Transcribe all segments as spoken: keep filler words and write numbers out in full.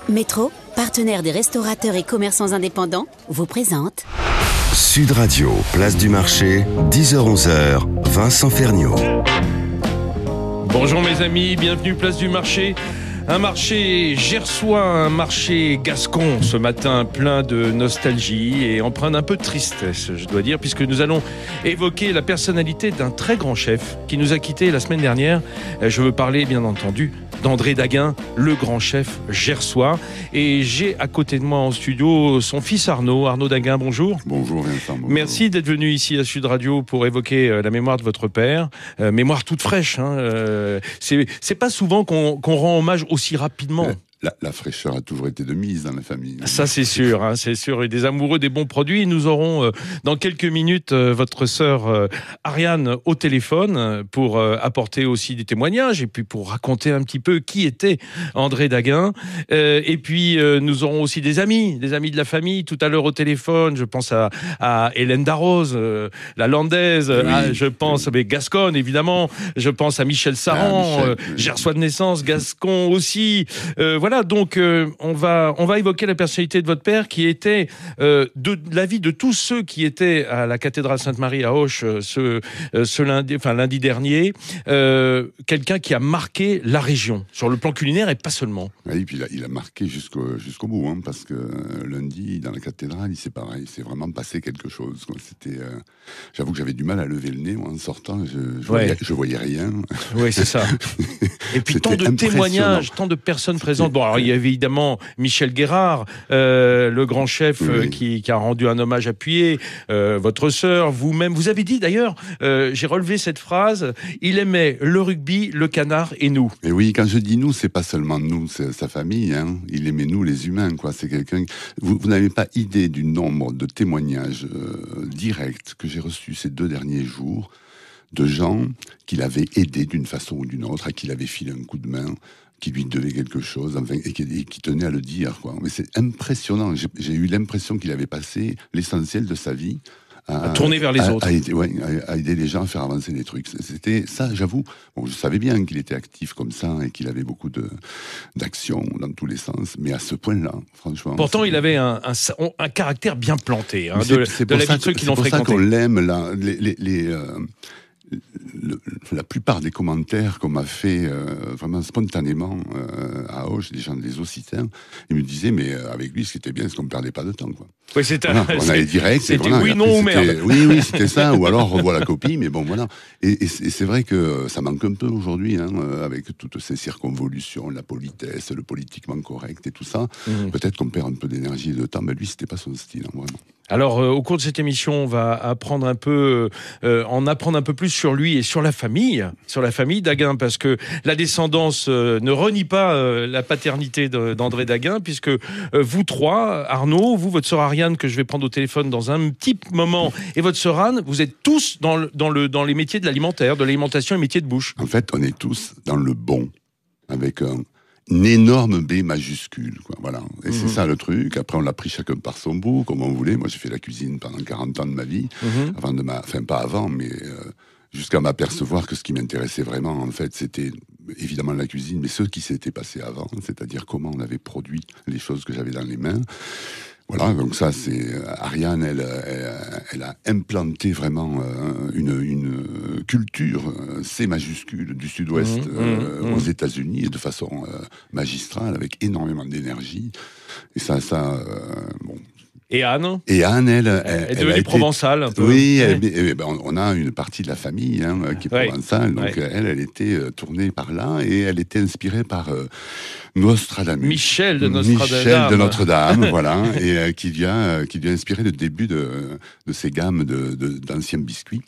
Métro, partenaire des restaurateurs et commerçants indépendants, vous présente Sud Radio, place du marché, dix heures onze heures, Vincent Ferniaud. Bonjour mes amis, bienvenue place du marché. Un marché gersois, un marché gascon ce matin, plein de nostalgie et empreint d'un peu de tristesse, je dois dire, puisque nous allons évoquer la personnalité d'un très grand chef qui nous a quittés la semaine dernière. Je veux parler, bien entendu, d'André Daguin, le grand chef gersois. Et j'ai à côté de moi en studio son fils Arnaud. Arnaud Daguin, bonjour. Bonjour Vincent. Bonjour. Merci d'être venu ici à Sud Radio pour évoquer euh, la mémoire de votre père. Euh, mémoire toute fraîche. Hein, euh, c'est, c'est pas souvent qu'on, qu'on rend hommage aussi rapidement. Euh. La, la fraîcheur a toujours été de mise dans la famille. Ça c'est sûr, hein, c'est sûr. Et des amoureux des bons produits. Nous aurons euh, dans quelques minutes euh, votre sœur euh, Ariane au téléphone euh, pour euh, apporter aussi des témoignages et puis pour raconter un petit peu qui était André Daguin. Euh, et puis euh, nous aurons aussi des amis, des amis de la famille. Tout à l'heure au téléphone, je pense à, à Hélène Darroze, euh, la Landaise. Oui, à, je pense oui. à Gasconne évidemment. Je pense à Michel Saran, ah, Michel, euh, oui. gersois de naissance, Gascon aussi. Euh, voilà. Voilà, donc euh, on va on va évoquer la personnalité de votre père qui était euh, de la vie de tous ceux qui étaient à la cathédrale Sainte-Marie à Auch euh, ce euh, ce lundi enfin lundi dernier, euh, quelqu'un qui a marqué la région sur le plan culinaire et pas seulement. Oui, puis il a, il a marqué jusqu'au jusqu'au bout, hein, parce que euh, lundi dans la cathédrale, il s'est pareil, il s'est vraiment passé quelque chose. Quoi. C'était, euh, j'avoue que j'avais du mal à lever le nez moi, en sortant, je, je, ouais. voyais, je voyais rien. Oui, c'est ça. Et puis tant de témoignages, tant de personnes C'était... présentes. Bon, alors il y avait évidemment Michel Guérard, euh, le grand chef oui. euh, qui, qui a rendu un hommage appuyé, euh, votre sœur, vous-même. Vous avez dit d'ailleurs, euh, j'ai relevé cette phrase, il aimait le rugby, le canard et nous. Et oui, quand je dis nous, c'est pas seulement nous, c'est sa famille. Hein. Il aimait nous, les humains, quoi. C'est quelqu'un. Vous, vous n'avez pas idée du nombre de témoignages euh, directs que j'ai reçus ces deux derniers jours de gens qu'il avait aidés d'une façon ou d'une autre, à qui il avait filé un coup de main, qui lui devait quelque chose, enfin, et, qui, et qui tenait à le dire, quoi. Mais c'est impressionnant. J'ai, j'ai eu l'impression qu'il avait passé l'essentiel de sa vie à, à tourner vers les à, autres, à aider, ouais, à, à aider les gens à faire avancer les trucs. C'était ça, j'avoue. Bon, je savais bien qu'il était actif comme ça et qu'il avait beaucoup de d'actions dans tous les sens, mais à ce point-là, franchement. Pourtant, il avait un, un, un caractère bien planté, hein, de, c'est de la vie de ceux qui l'ont fréquenté. C'est pour ça qu'on l'aime, là. Les, les, les euh, Le, la plupart des commentaires qu'on m'a fait euh, vraiment spontanément euh, à Auch, des gens des Occitans, ils me disaient mais euh, avec lui ce qui était bien c'est qu'on ne perdait pas de temps, quoi. Oui, c'était voilà, on allait direct, c'était voilà, oui non ou merde. Oui oui c'était ça, ou alors revois la copie, mais bon voilà. Et, et, et c'est vrai que ça manque un peu aujourd'hui, hein, avec toutes ces circonvolutions, la politesse, le politiquement correct et tout ça. Mmh. Peut-être qu'on perd un peu d'énergie et de temps, mais lui c'était pas son style, hein, vraiment. Alors, euh, au cours de cette émission, on va apprendre un peu, euh, en apprendre un peu plus sur lui et sur la famille, sur la famille Daguin, parce que la descendance euh, ne renie pas euh, la paternité de, d'André Daguin, puisque euh, vous trois, Arnaud, vous, votre sœur Ariane, que je vais prendre au téléphone dans un petit moment, et votre sœur Anne, vous êtes tous dans, le, dans, le, dans les métiers de l'alimentaire, de l'alimentation et métiers de bouche. En fait, on est tous dans le bon, avec un... une énorme B majuscule, quoi. Voilà. Et mmh. c'est ça le truc. Après, on l'a pris chacun par son bout, comme on voulait. Moi, j'ai fait la cuisine pendant quarante ans de ma vie, mmh. avant de ma, enfin pas avant, mais euh, jusqu'à m'apercevoir que ce qui m'intéressait vraiment, en fait, c'était évidemment la cuisine, mais ce qui s'était passé avant, c'est-à-dire comment on avait produit les choses que j'avais dans les mains. Voilà, donc ça, c'est Ariane, elle, elle, elle a implanté vraiment euh, une, une culture, euh, C majuscule du Sud-Ouest mmh, euh, mmh, aux mmh. États-Unis, et de façon euh, magistrale, avec énormément d'énergie. Et ça, ça, euh, bon. Et Anne Et Anne, elle, elle, elle est elle devenue a été... provençale. Un peu. Oui, ouais. elle, elle, ben, on a une partie de la famille hein, qui est ouais. provençale, donc ouais. elle, elle était euh, tournée par là et elle était inspirée par euh, Nostradamus. Michel de Nostradamus. Michel de Notre-Dame, voilà, et euh, qui vient, euh, qui vient inspirer le début de, de ces gammes de, de, d'anciens biscuits.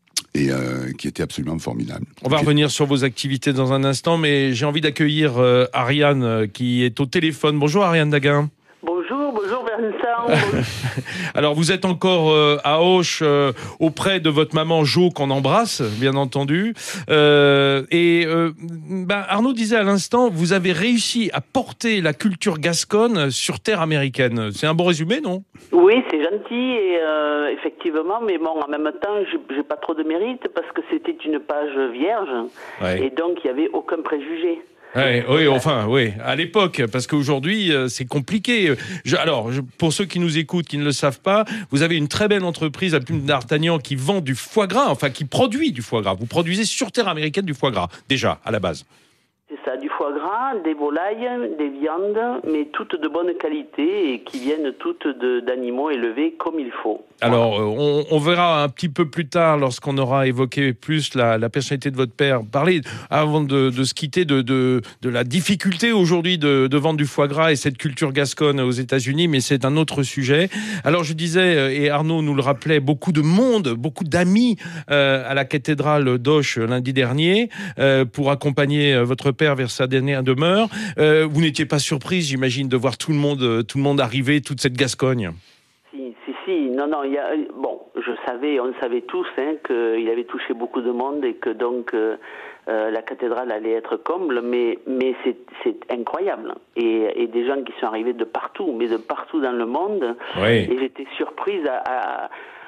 Et euh, qui était absolument formidable. On va revenir sur vos activités dans un instant, mais j'ai envie d'accueillir euh, Ariane euh, qui est au téléphone. Bonjour Ariane Daguin. Bonjour, bonjour Vincent. Alors vous êtes encore euh, à Auch euh, auprès de votre maman Jo qu'on embrasse, bien entendu. Euh, et euh, ben, Arnaud disait à l'instant, vous avez réussi à porter la culture gasconne sur terre américaine. C'est un bon résumé, non ? Oui, c'est gentil et euh, effectivement, mais bon, en même temps, j'ai, j'ai pas trop de mérite parce que c'était une page vierge ouais. et donc il y avait aucun préjugé. Ouais, oui, enfin, oui, à l'époque, parce qu'aujourd'hui, euh, c'est compliqué. Je, alors, je, pour ceux qui nous écoutent, qui ne le savent pas, vous avez une très belle entreprise à Plume d'Artagnan qui vend du foie gras, enfin, qui produit du foie gras. Vous produisez sur terre américaine du foie gras, déjà, à la base. C'est ça, du foie gras, des volailles, des viandes, mais toutes de bonne qualité et qui viennent toutes de, d'animaux élevés comme il faut. Alors, on, on verra un petit peu plus tard, lorsqu'on aura évoqué plus la, la personnalité de votre père, parler, avant de, de se quitter, de, de, de la difficulté aujourd'hui de, de vendre du foie gras et cette culture gasconne aux États-Unis, mais c'est un autre sujet. Alors, je disais, et Arnaud nous le rappelait, beaucoup de monde, beaucoup d'amis euh, à la cathédrale d'Auch lundi dernier euh, pour accompagner votre père vers sa dernière demeure. Euh, vous n'étiez pas surprise, j'imagine, de voir tout le monde, tout le monde arriver, toute cette Gascogne. Si, si, si. Non, non. Il y a, bon, je savais, on savait tous hein, qu'il avait touché beaucoup de monde et que donc euh, euh, la cathédrale allait être comble, mais mais c'est c'est incroyable. Et, et des gens qui sont arrivés de partout, mais de partout dans le monde. Oui. Et j'étais surprise à, à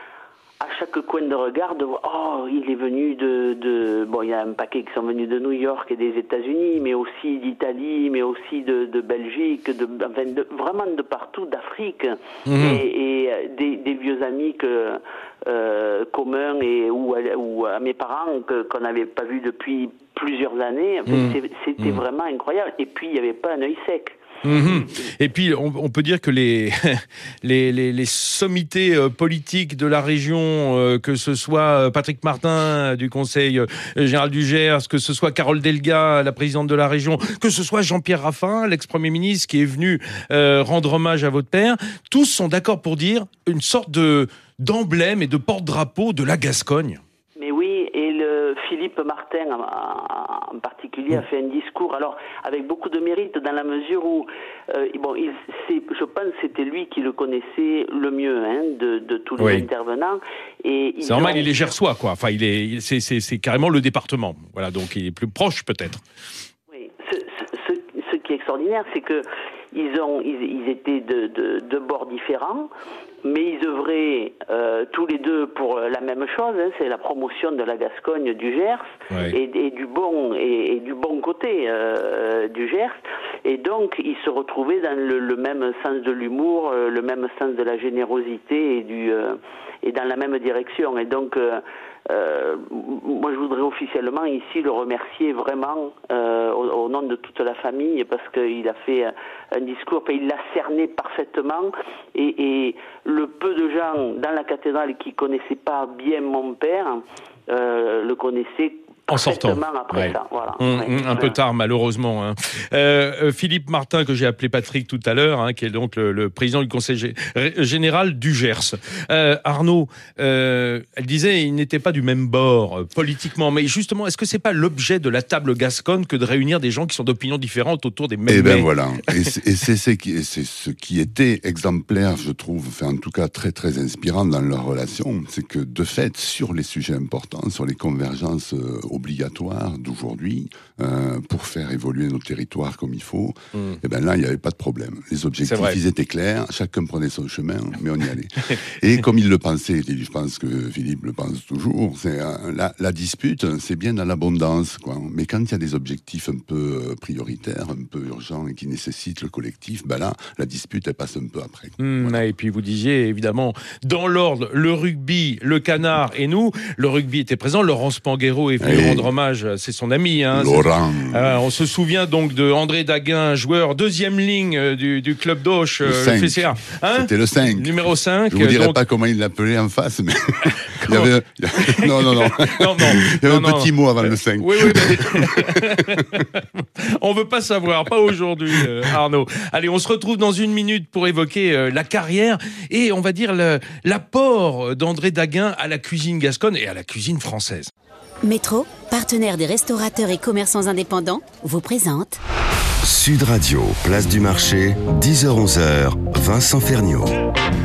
à chaque coin de regard de voir, oh, il est venu de, de, bon, il y a un paquet qui sont venus de New York et des États-Unis, mais aussi d'Italie, mais aussi de, de Belgique, de, enfin, de, vraiment de partout, d'Afrique, mmh. et, et des, des vieux amis que, euh, communs et, ou, ou à mes parents que, qu'on n'avait pas vus depuis plusieurs années. Enfin, mmh. C'était mmh. vraiment incroyable. Et puis, il n'y avait pas un œil sec. Mmh. Et puis, on, on peut dire que les, les, les, les sommités euh, politiques de la région, euh, que ce soit Patrick Martin euh, du Conseil euh, général du Gers, que ce soit Carole Delga, la présidente de la région, que ce soit Jean-Pierre Raffarin, l'ex-premier ministre qui est venu euh, rendre hommage à votre père, tous sont d'accord pour dire une sorte de, d'emblème et de porte-drapeau de la Gascogne. Mais oui, et le Philippe Martin en, en particulier a fait un discours, alors avec beaucoup de mérite dans la mesure où, euh, bon, il, c'est, je pense que c'était lui qui le connaissait le mieux hein, de, de tous les oui. intervenants. Et c'est normal, ont... il est gersois, quoi. Enfin, il est, il, c'est, c'est, c'est carrément le département. Voilà, donc il est plus proche peut-être. Oui, ce, ce, ce qui est extraordinaire, c'est que ils ont, ils, ils étaient de, de, de bords différents. Mais ils œuvraient euh, tous les deux pour la même chose, hein, c'est la promotion de la Gascogne du Gers ouais. et, et du bon et, et du bon côté euh, du Gers. Et donc ils se retrouvaient dans le, le même sens de l'humour, euh, le même sens de la générosité et du euh, et dans la même direction. Et donc euh, euh, moi je voudrais officiellement ici le remercier vraiment euh, au, au nom de toute la famille parce qu'il a fait un discours, enfin, il l'a cerné parfaitement et, et le peu de gens dans la cathédrale qui connaissaient pas bien mon père euh, le connaissaient en sortant après ouais. ça, voilà. Mmh, ouais. un peu tard malheureusement hein. euh, Philippe Martin que j'ai appelé Patrick tout à l'heure hein, qui est donc le, le président du conseil g- général du Gers. euh, Arnaud euh, elle disait il n'était pas du même bord euh, politiquement, mais justement est-ce que c'est pas l'objet de la table gasconne que de réunir des gens qui sont d'opinions différentes autour des mêmes et ben mets. Voilà et, c'est, et c'est, c'est, qui, c'est ce qui était exemplaire je trouve, enfin, en tout cas très très inspirant dans leur relation, c'est que de fait sur les sujets importants, sur les convergences euh, obligatoire d'aujourd'hui euh, pour faire évoluer nos territoires comme il faut, mmh. et ben là il n'y avait pas de problème. Les objectifs ils étaient clairs, chacun prenait son chemin, mais on y allait. Et comme il le pensait, et je pense que Philippe le pense toujours, c'est euh, la, la dispute, c'est bien dans l'abondance, quoi. Mais quand il y a des objectifs un peu prioritaires, un peu urgents et qui nécessitent le collectif, ben là la dispute elle passe un peu après. Mmh, voilà. Et puis vous disiez évidemment dans l'ordre le rugby, le canard et nous. Le rugby était présent. Laurence Panguero est venue rendre hommage, c'est son ami. Hein, Laurent. Euh, on se souvient donc de André Daguin, joueur deuxième ligne du, du club d'Auch, le, euh, le F C A. Hein C'était le cinq. Numéro cinq. Je vous dirai donc... pas comment il l'appelait en face, mais il y avait... non, non, non. non, non. Il y avait non, un non. petit mot avant le cinq. Oui, oui. Mais... on veut pas savoir, pas aujourd'hui, euh, Arnaud. Allez, on se retrouve dans une minute pour évoquer euh, la carrière et on va dire le, l'apport d'André Daguin à la cuisine gasconne et à la cuisine française. Métro, partenaire des restaurateurs et commerçants indépendants, vous présente Sud Radio, place du marché, dix heures onze, Vincent Ferniaud.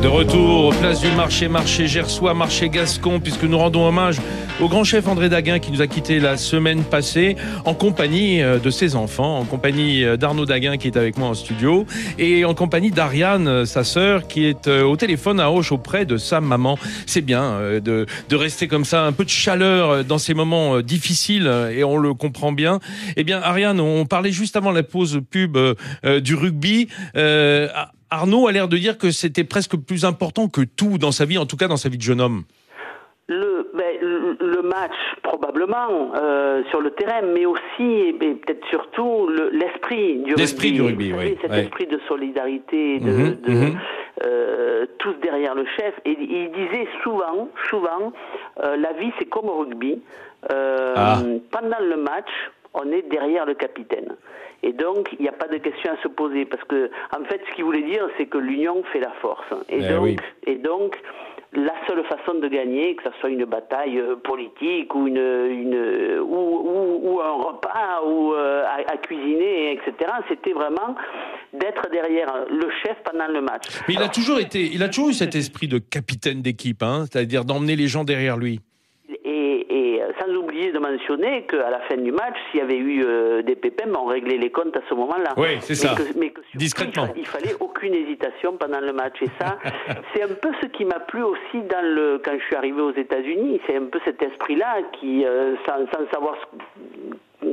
De retour, place du marché, marché gersois, marché gascon, puisque nous rendons hommage au grand chef André Daguin qui nous a quittés la semaine passée en compagnie de ses enfants, en compagnie d'Arnaud Daguin qui est avec moi en studio et en compagnie d'Ariane, sa sœur, qui est au téléphone à Auch auprès de sa maman. C'est bien de, de rester comme ça, un peu de chaleur dans ces moments difficiles et on le comprend bien. Eh bien, Ariane, on parlait juste avant la pause pub euh, du rugby. Euh, Arnaud a l'air de dire que c'était presque plus important que tout dans sa vie, en tout cas dans sa vie de jeune homme. Le, ben, le, le match, probablement, euh, sur le terrain, mais aussi, et peut-être surtout, le, l'esprit du l'esprit rugby. du rugby, Vous oui. savez, cet ouais. esprit de solidarité, de, mmh, de mmh. Euh, tous derrière le chef. Et il disait souvent, souvent, euh, la vie c'est comme au rugby. Euh, ah. Pendant le match, on est derrière le capitaine. Et donc, il n'y a pas de question à se poser. Parce que, en fait, ce qu'il voulait dire, c'est que l'union fait la force. Et, eh donc, oui. et donc, la seule façon de gagner, que ce soit une bataille politique ou, une, une, ou, ou, ou un repas ou euh, à, à cuisiner, et cetera, c'était vraiment d'être derrière le chef pendant le match. Mais il a toujours été, il a toujours eu cet esprit de capitaine d'équipe, hein, c'est-à-dire d'emmener les gens derrière lui. Et, et sans oublier de mentionner qu'à la fin du match, s'il y avait eu euh, des pépins, on réglait les comptes à ce moment-là. Oui, c'est ça. Mais que, mais que surtout, discrètement. Il, il fallait aucune hésitation pendant le match. Et ça, c'est un peu ce qui m'a plu aussi dans le, quand je suis arrivé aux États-Unis. C'est un peu cet esprit-là qui, euh, sans, sans savoir ce,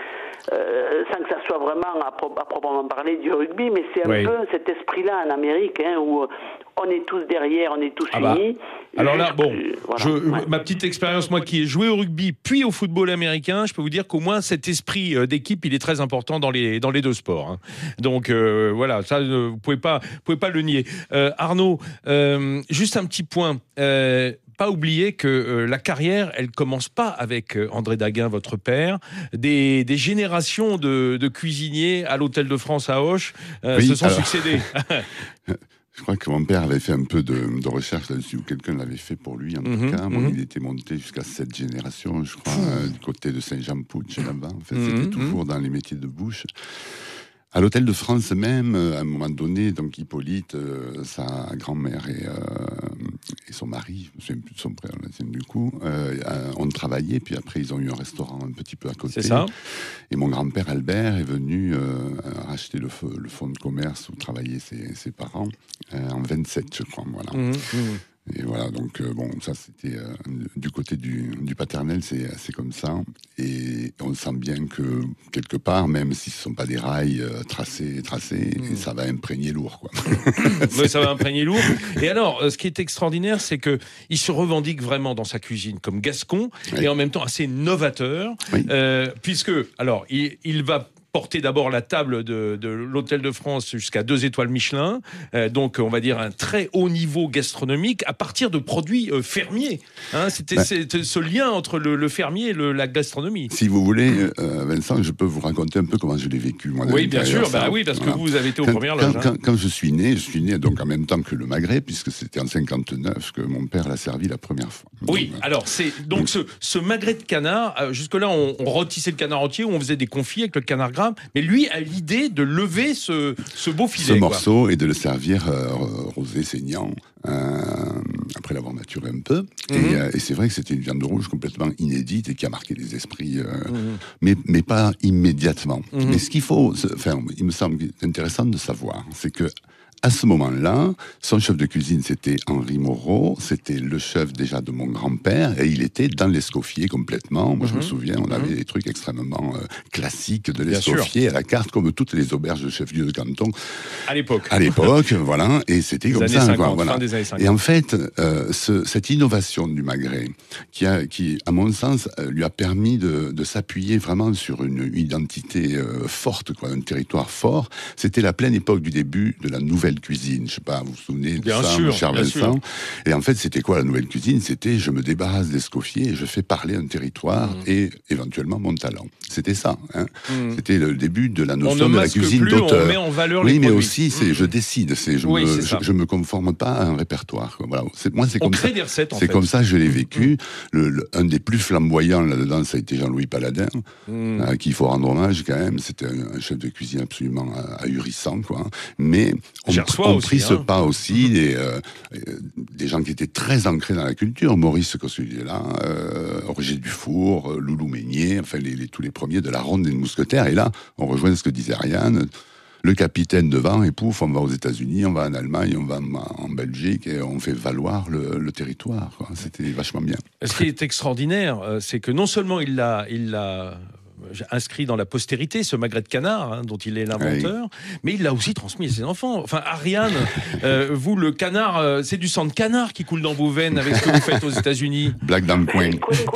euh, sans que ça soit vraiment à, pro, à proprement parler du rugby, mais c'est un oui. peu cet esprit-là en Amérique, hein, où on est tous derrière, on est tous ah unis. Bah. Alors là, bon, euh, voilà. je, ouais. ma petite expérience, moi qui ai joué au rugby puis au football américain, je peux vous dire qu'au moins cet esprit d'équipe, il est très important dans les, dans les deux sports. Hein. Donc euh, voilà, ça, vous pouvez pas, vous pouvez pas le nier. Euh, Arnaud, euh, juste un petit point. Euh, Pas oublier que euh, la carrière, elle commence pas avec euh, André Daguin, votre père. Des, des générations de, de cuisiniers à l'Hôtel de France à Auch euh, oui, se sont alors... succédés. Je crois que mon père avait fait un peu de, de recherche là-dessus, ou quelqu'un l'avait fait pour lui, en mmh, tout cas. Bon, mmh. Il était monté jusqu'à sept générations, je crois, euh, du côté de Saint-Jean-Pouch, là-bas. En fait, mmh, c'était toujours mmh. dans les métiers de bouche. À l'Hôtel de France même, à un moment donné, donc Hippolyte, euh, sa grand-mère et, euh, et son mari, je ne me souviens plus de son prénom, du coup, euh, ont travaillé, puis après ils ont eu un restaurant un petit peu à côté. C'est ça. Et mon grand-père Albert est venu euh, racheter le, le fonds de commerce où travaillaient ses, ses parents, euh, en vingt-sept, je crois, voilà. Mmh, mmh. Et voilà, donc euh, bon, ça c'était euh, du côté du, du paternel, c'est, c'est comme ça. Et on sent bien que quelque part, même si ce ne sont pas des rails euh, tracés, tracés, mmh. ça va imprégner lourd, quoi. Oui, ça va imprégner lourd. Et alors, ce qui est extraordinaire, c'est que il se revendique vraiment dans sa cuisine comme gascon, oui. et en même temps assez novateur, oui. euh, puisque alors il, il va porter d'abord la table de, de l'Hôtel de France jusqu'à deux étoiles Michelin, euh, donc on va dire un très haut niveau gastronomique à partir de produits euh, fermiers. Hein, c'était bah, c'est, ce lien entre le, le fermier et le, la gastronomie. Si vous voulez, euh, Vincent, je peux vous raconter un peu comment je l'ai vécu moi. Oui, bien sûr, bah oui, parce que voilà. vous avez été aux quand, premières loges. Quand, hein. quand, quand je suis né, je suis né donc en même temps que le Magret, puisque c'était en cinquante-neuf que mon père l'a servi la première fois. Oui, donc, alors c'est donc, donc ce, ce Magret de canard. Euh, jusque là, on, on rôtissait le canard entier, on faisait des confits avec le canard gras, mais lui a l'idée de lever ce, ce beau filet. Ce quoi. morceau et de le servir euh, rosé, saignant, euh, après l'avoir maturé un peu. Mm-hmm. Et, euh, et c'est vrai que c'était une viande rouge complètement inédite et qui a marqué les esprits, euh, mm-hmm. mais, mais pas immédiatement. Mm-hmm. Mais ce qu'il faut, enfin, il me semble intéressant de savoir, c'est que à ce moment-là, son chef de cuisine, c'était Henri Moreau, c'était le chef déjà de mon grand-père, et il était dans l'escoffier complètement. Moi, mmh. je me souviens, on avait mmh. des trucs extrêmement euh, classiques de l'escoffier à la carte, comme toutes les auberges de chef-lieu de canton. À l'époque. À l'époque, voilà, et c'était des comme ça. cinquante, quoi, voilà. Fin des années cinquante. Et en fait, euh, ce, cette innovation du Magret, qui, a, qui, à mon sens, euh, lui a permis de, de s'appuyer vraiment sur une identité euh, forte, quoi, un territoire fort, c'était la pleine époque du début de la nouvelle cuisine, je sais pas, vous vous souvenez de bien ça, sûr, mon cher Vincent. Sûr. Et en fait, c'était quoi la nouvelle cuisine? C'était je me débarrasse d'escoffier et je fais parler un territoire mmh. et éventuellement mon talent. C'était ça. Hein. Mmh. C'était le début de la notion de la cuisine plus, d'auteur. On met en valeur oui, les mais produits. aussi, c'est, mmh. je décide. C'est, je, oui, me, c'est je, je me conforme pas à un répertoire. Quoi. Voilà. C'est, moi, c'est on comme crée ça. des recettes. En c'est fait. comme ça que je l'ai vécu. Mmh. Le, le, un des plus flamboyants là-dedans, ça a été Jean-Louis Paladin, mmh. à qui il faut rendre hommage quand même. C'était un, un chef de cuisine absolument ahurissant, quoi. Mais on Gersois ont aussi, pris ce hein. pas aussi, des, euh, des gens qui étaient très ancrés dans la culture. Maurice Cossulier-là, euh, Roger Dufour, euh, Loulou Meignier, enfin les, les, tous les premiers de la ronde des mousquetaires. Et là, on rejoint ce que disait Ariane. Le capitaine devant, et pouf, on va aux États-Unis, on va en Allemagne, on va en Belgique, et on fait valoir le, le territoire, quoi. C'était vachement bien. Ce qui est extraordinaire, c'est que non seulement il l'a, il l'a inscrit dans la postérité, ce magret de canard, hein, dont il est l'inventeur, oui. mais il l'a aussi transmis à ses enfants. Enfin, Ariane, euh, vous, le canard, euh, c'est du sang de canard qui coule dans vos veines avec ce que vous faites aux États-Unis. Blague dans le coin.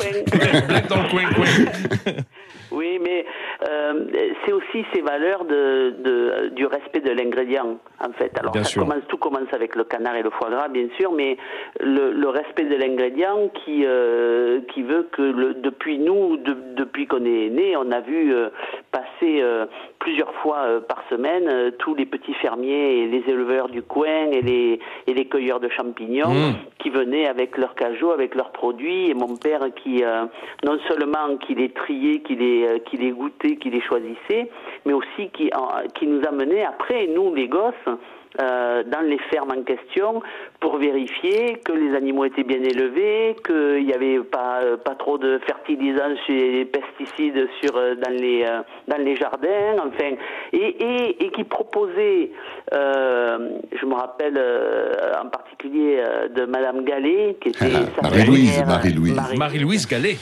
Blague dans le coin, coin. Oui, mais euh, c'est aussi ces valeurs de, de, du respect de l'ingrédient, en fait. Alors, ça commence, tout commence avec le canard et le foie gras, bien sûr, mais le, le respect de l'ingrédient qui, euh, qui veut que, le, depuis nous, de, depuis qu'on est né, on a vu euh, passer euh, plusieurs fois euh, par semaine euh, tous les petits fermiers et les éleveurs du coin et les, et les cueilleurs de champignons mmh. qui venaient avec leurs cajots, avec leurs produits, et mon père qui, euh, non seulement qui les triait, qui les qui les goûtait, qui les choisissait, mais aussi qui, qui nous amenait après, nous les gosses, euh, dans les fermes en question, pour vérifier que les animaux étaient bien élevés, qu'il n'y avait pas, pas trop de fertilisants et pesticides sur, dans, les, dans les jardins, enfin, et, et, et qui proposait, euh, je me rappelle euh, en particulier euh, de Madame Gallet, qui était ah, sa Marie-Louise, Marie-Louise. Marie-Louise. Marie-Louise Gallet.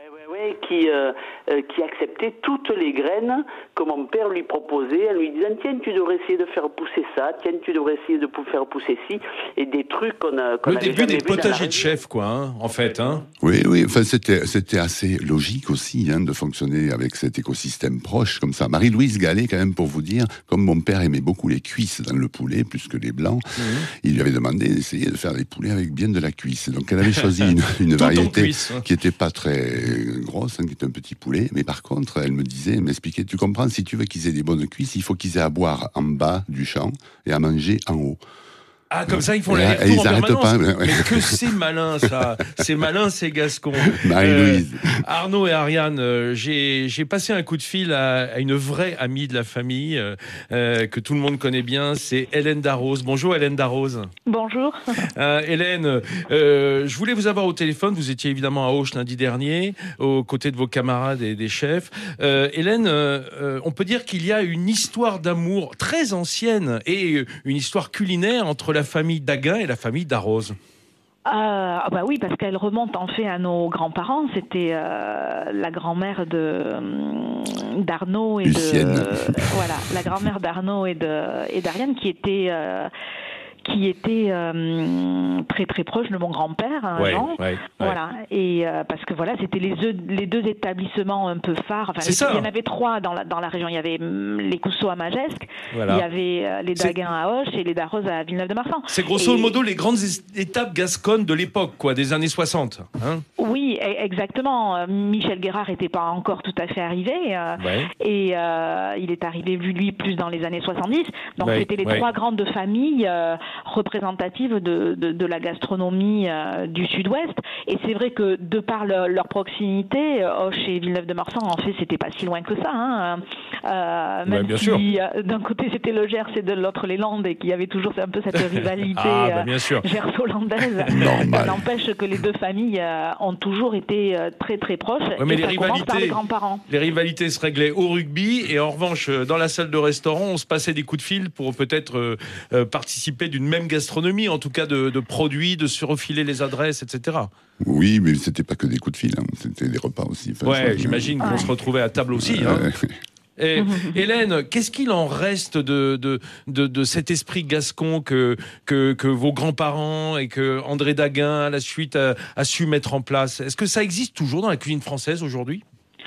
Qui, euh, euh, qui acceptait toutes les graines que mon père lui proposait, en lui disant tiens, tu devrais essayer de faire pousser ça, tiens, tu devrais essayer de faire pousser ci, et des trucs qu'on a qu'on le début des potagers de chef, quoi, hein, en fait. Hein. Oui, oui, enfin, c'était, c'était assez logique aussi hein, de fonctionner avec cet écosystème proche comme ça. Marie-Louise Gallet, quand même, pour vous dire, comme mon père aimait beaucoup les cuisses dans le poulet, plus que les blancs, mmh. il lui avait demandé d'essayer de faire des poulets avec bien de la cuisse. Donc elle avait choisi une, une variété cuisse, hein. qui n'était pas très grosse, hein, qui était un petit poulet, mais par contre, elle me disait, elle m'expliquait, tu comprends, si tu veux qu'ils aient des bonnes cuisses, il faut qu'ils aient à boire en bas du champ et à manger en haut. Ah, comme ça, ils font l'aller-retour en permanence. Pas, mais, ouais. mais que c'est malin, ça. C'est malin, c'est Gascon. Marie-Louise. Euh, Arnaud et Ariane, euh, j'ai, j'ai passé un coup de fil à, à une vraie amie de la famille, euh, que tout le monde connaît bien, c'est Hélène Darroze. Bonjour, Hélène Darroze. Bonjour. Euh, Hélène, euh, je voulais vous avoir au téléphone. Vous étiez évidemment à Auch lundi dernier, aux côtés de vos camarades et des chefs. Euh, Hélène, euh, on peut dire qu'il y a une histoire d'amour très ancienne et une histoire culinaire entre la famille Daguin et la famille Darroze. Euh, ah bah oui, parce qu'elle remonte en fait à nos grands-parents. C'était euh, la grand-mère de euh, d'Arnaud et Lucienne. de euh, voilà, la grand-mère d'Arnaud et de et d'Ariane qui était euh, qui était euh, très très proche de mon grand-père, hein, ouais, Jean. Ouais, voilà. Ouais. Et euh, parce que voilà, c'était les deux, les deux établissements un peu phares. Enfin, c'est les, ça. Il y en avait trois dans la dans la région. Il y avait les Cousseaux à Magescq, voilà. il y avait euh, les Daguin à Auch et les Darroze à Villeneuve-de-Marsan. C'est grosso et... modo les grandes étapes gasconnes de l'époque, quoi, des années soixante. Hein oui, exactement. Michel Guérard n'était pas encore tout à fait arrivé, euh, ouais. et euh, il est arrivé lui plus dans les années soixante-dix. Donc ouais, c'était les ouais. trois grandes familles euh, représentatives De, de, de la gastronomie euh, du Sud-Ouest, et c'est vrai que de par le, leur proximité, Auch et Villeneuve-de-Marsan, en fait, c'était pas si loin que ça. Hein. Euh, même ouais, bien si sûr. euh, d'un côté c'était le Gers et de l'autre les Landes, et qu'il y avait toujours un peu cette rivalité ah, bah, bien sûr. euh, gerso-landaise. Ça n'empêche que les deux familles euh, ont toujours été euh, très très proches. Ouais, mais et les ça rivalités, commence par les grands-parents. Les rivalités se réglaient au rugby, et en revanche, dans la salle de restaurant, on se passait des coups de fil pour peut-être euh, euh, participer d'une même gastronomie, en tout cas de, de produits, de se refiler les adresses, et cetera. Oui, mais c'était pas que des coups de fil, hein. C'était des repas aussi. Enfin, ouais, ça, j'imagine ouais. qu'on se retrouvait à table aussi. Hein. Et, Hélène, qu'est-ce qu'il en reste de, de, de, de cet esprit gascon que, que, que vos grands-parents et que André Daguin, à la suite, a, a su mettre en place? Est-ce que ça existe toujours dans la cuisine française aujourd'hui?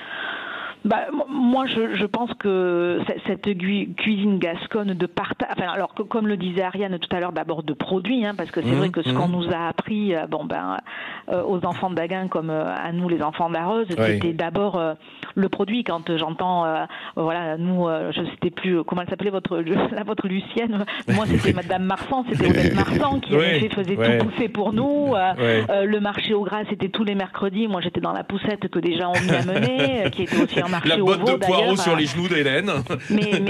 Bah, moi, je, je pense que cette cuisine gasconne de partage, enfin, alors que, comme le disait Ariane tout à l'heure, d'abord de produits, hein, parce que c'est mmh, vrai que ce mmh. qu'on nous a appris, euh, bon ben, euh, aux enfants de Daguin comme euh, à nous les enfants de Darroze, oui. c'était d'abord euh, le produit. Quand j'entends, euh, voilà, nous, euh, je ne sais plus comment elle s'appelait votre, la votre Lucienne. Moi, c'était Madame Marsan, c'était Odette Marsan qui oui. en effet faisait oui. tout pousser pour nous. Euh, oui. euh, le marché au gras, c'était tous les mercredis. Moi, j'étais dans la poussette que des gens ont mis à mener, qui était aussi un marché la botte au veau, de poireaux sur les genoux d'Hélène. Mais, mais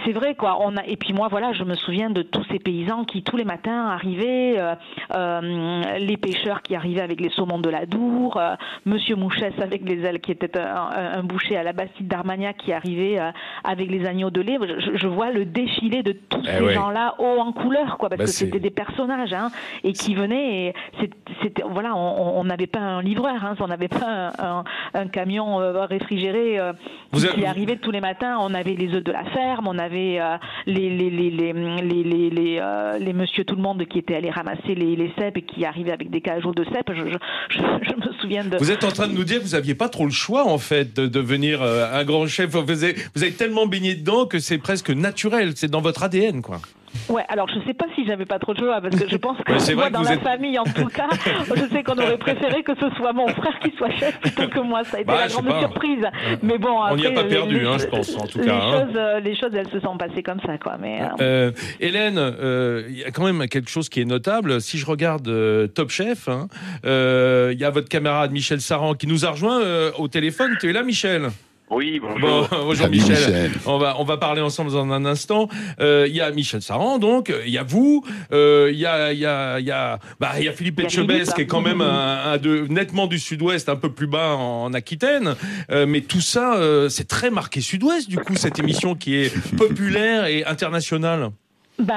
c'est vrai, quoi. On a, et puis moi, voilà, je me souviens de tous ces paysans qui, tous les matins, arrivaient, euh, euh, les pêcheurs qui arrivaient avec les saumons de la Dour, euh, Monsieur Mouchès avec les ailes, qui était un, un, un boucher à la Bastide d'Armagnac, qui arrivait euh, avec les agneaux de lait. Je, je vois le défilé de tous eh ces ouais. gens-là haut en couleur, quoi, parce bah, que c'est... c'était des personnages, hein, et qui venaient. Et c'était, voilà, on n'avait pas un livreur, hein, on n'avait pas un, un, un camion euh, réfrigéré euh, qui, avez... qui arrivait tous les matins. On avait les œufs de la ferme, on avait euh, les les les les les les, les, euh, les monsieur tout le monde qui étaient allés ramasser les, les cèpes et qui arrivaient avec des cajots de cèpes. Je, je, je, je me souviens de. Vous êtes en train de nous dire que vous n'aviez pas trop le choix en fait de devenir euh, un grand chef. Vous avez, vous avez tellement baigné dedans que c'est presque naturel, c'est dans votre A D N, quoi. Ouais, alors je sais pas si j'avais pas trop de choix, parce que je pense que ouais, moi, que dans la êtes... famille, en tout cas, je sais qu'on aurait préféré que ce soit mon frère qui soit chef plutôt que moi. Ça a été bah, la grande pas. surprise. Mais bon, après, on n'y a pas perdu, les, hein, je pense, en tout les cas. Choses, hein. Les choses, elles se sont passées comme ça, quoi. Mais euh... Euh, Hélène, il euh, y a quand même quelque chose qui est notable. Si je regarde euh, Top Chef, il hein, euh, y a votre camarade Michel Saran qui nous a rejoint euh, au téléphone. Tu es là, Michel ? Oui, bonjour. Bon, bonjour Michel. Michel. On va on va parler ensemble dans un instant. Il euh, y a Michel Saran, donc il y a vous, il euh, y a il y a il y a bah il y a Philippe Etchebest qui est quand même un, un de nettement du Sud-Ouest, un peu plus bas en, en Aquitaine. Euh, mais tout ça, euh, c'est très marqué Sud-Ouest. Du coup, cette émission qui est populaire et internationale. Ben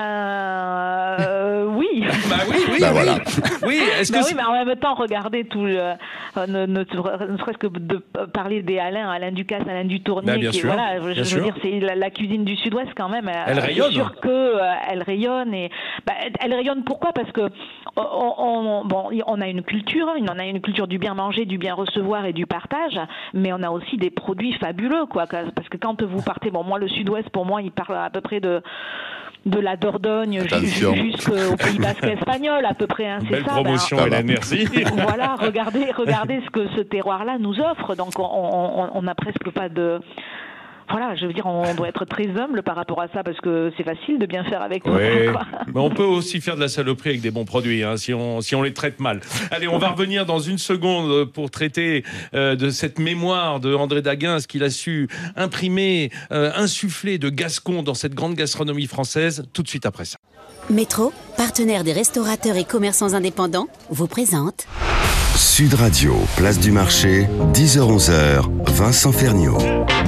euh, oui. Bah oui, oui, bah oui. Voilà. Oui, est-ce bah que oui, mais en même temps, regardez tout, le, euh, ne, ne, ne serait-ce que de parler des Alain, Alain Ducasse, Alain Dutournier, bah, bien qui sûr, voilà, bien je sûr. veux dire, c'est la, la cuisine du Sud-Ouest quand même. Elle euh, rayonne. C'est sûr que euh, elle rayonne et bah, elle rayonne. Pourquoi ? Parce que on, on, bon, on a une culture, on a une culture du bien manger, du bien recevoir et du partage, mais on a aussi des produits fabuleux, quoi. Parce que quand vous partez, bon, moi le Sud-Ouest, pour moi, il parle à peu près de de la Dordogne jusqu'au Pays Basque espagnol à peu près, hein, c'est belle ça. promotion, ben, Hélène, merci. Voilà, regardez, regardez ce que ce terroir-là nous offre. Donc on n'a presque pas de. Voilà, je veux dire, on doit être très humble par rapport à ça parce que c'est facile de bien faire avec nous. Oui, mais on peut aussi faire de la saloperie avec des bons produits, hein, si on si on les traite mal. Allez, on va revenir dans une seconde pour traiter euh, de cette mémoire de André Daguin, ce qu'il a su imprimer, euh, insuffler de Gascon dans cette grande gastronomie française. Tout de suite après ça. Métro, partenaire des restaurateurs et commerçants indépendants, vous présente Sud Radio, place du marché, dix heures onze heures, Vincent Ferniaud.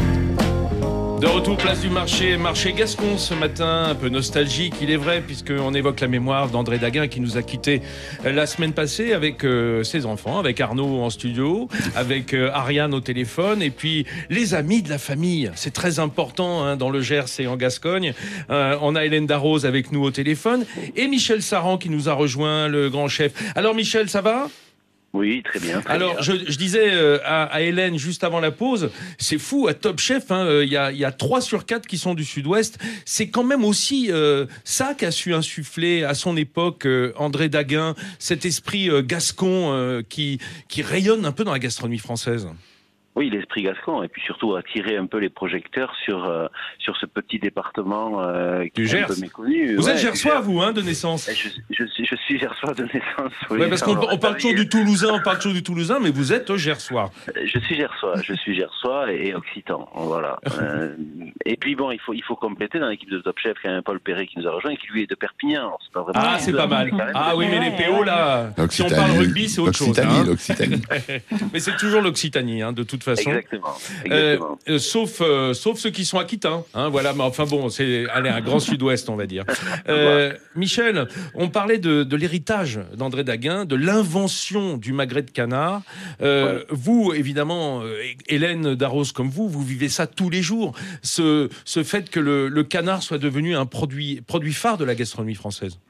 De retour, place du marché, marché Gascon ce matin, un peu nostalgique, il est vrai, puisqu'on évoque la mémoire d'André Daguin qui nous a quittés la semaine passée avec euh, ses enfants, avec Arnaud en studio, avec euh, Ariane au téléphone, et puis les amis de la famille. C'est très important hein, dans le Gers et en Gascogne. Euh, on a Hélène Darroze avec nous au téléphone, et Michel Saran qui nous a rejoint, le grand chef. Alors Michel, ça va ? Oui, très bien. Très Alors, bien. Je, je disais euh, à, à Hélène juste avant la pause, c'est fou, à Top Chef, il hein, y, a, y a trois sur quatre qui sont du Sud-Ouest. C'est quand même aussi euh, ça qu'a su insuffler à son époque euh, André Daguin, cet esprit euh, gascon euh, qui, qui rayonne un peu dans la gastronomie française. Oui, l'esprit gascon, et puis surtout attirer un peu les projecteurs sur euh, sur ce petit département euh, qui est un peu méconnu. Vous ouais, êtes gersois, vous, hein, de naissance. Je, je suis je suis gersois de naissance. Oui. Ouais, parce qu'on on parle toujours du Toulousain, on parle toujours du Toulousain, mais vous êtes gersois. Je suis gersois, je suis gersois et, et occitan, voilà. euh, et puis bon, il faut il faut compléter dans l'équipe de Top Chef quand même Paul Perret qui nous a rejoint et qui lui est de Perpignan. Alors, c'est pas vraiment ah, c'est pas mal. Ah oui, mais les P O là, si on parle rugby, c'est autre chose. Hein. L'Occitanie. Mais c'est toujours l'Occitanie, hein, de toute façon. Exactement. Exactement. Euh, euh, sauf, euh, sauf ceux qui sont aquitains. Hein, voilà, mais enfin bon, c'est allez, un grand sud-ouest, on va dire. Euh, Michel, on parlait de, de l'héritage d'André Daguin, de l'invention du magret de canard. Euh, ouais. Vous, évidemment, Hélène Darroze comme vous, vous vivez ça tous les jours. Ce, ce fait que le, le canard soit devenu un produit, produit phare de la gastronomie française.